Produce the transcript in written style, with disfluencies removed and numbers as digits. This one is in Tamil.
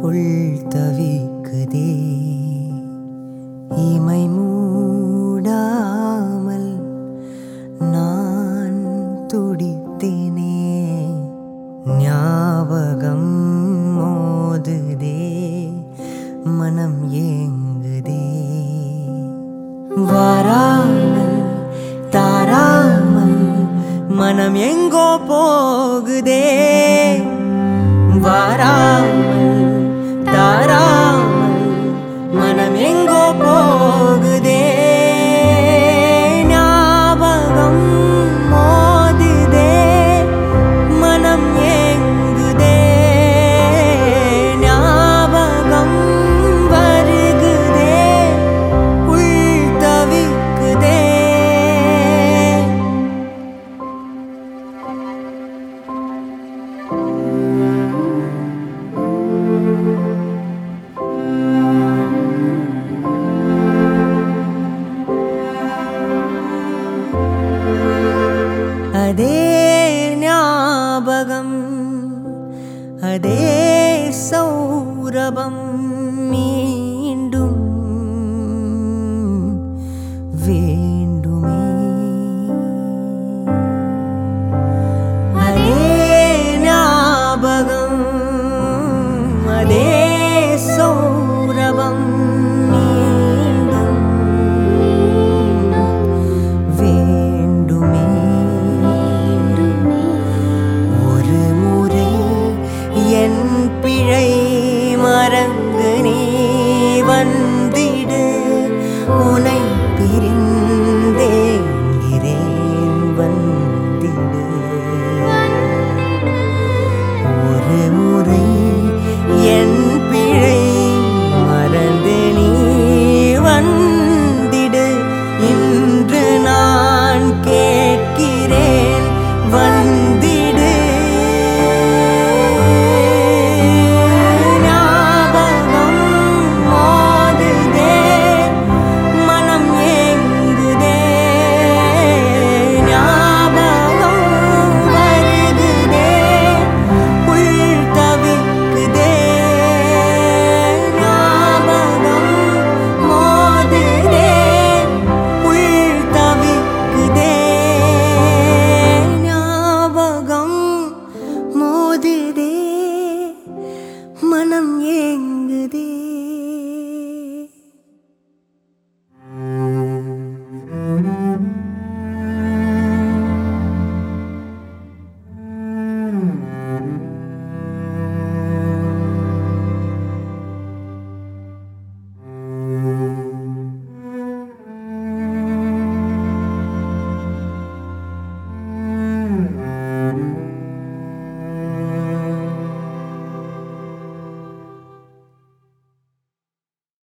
உள் தவிக்குதே. இமை மூடாமல் நான் துடித்தேனே. ஞாபகம் மோதுதே, மனம் ஏங்குதே. வாராமல் தாராமல் மனம் எங்கோ போகுதே. வாராமல் தாராமல் மனம் எங்கோ போகுதே. ஞாபகம் மோதுதே, மனம் ஏங்குதே. ஞாபகம் வருகுதே, உள் தவிக்குதே. அதே ஞாபகம், அதே சௌரபம் மீண்டும் வேண்டுமே. அதே ஞாபகம், அதே சௌரபம் மீண்டும் வேண்டுமே. ஒரு முறை என் பிழை மறந்து நீ வந்திடு. உனை பிரிந்தேங்கிறேன், வந்திடு. ஒரு முறை என் பிழை மறந்து நீ வந்திடு. இன்று நான் கேட்கிறேன், வந்திடு. ஞாபகம் மோதுதே, மனம் ஏங்குதே. ஞாபகம் வருகுதே, உள் தவிக்குதே. ஞாபகம் மோதுதே, உள் தவிக்குதே. ஞாபகம் மோதுதே, மனம் ஏங்குதே.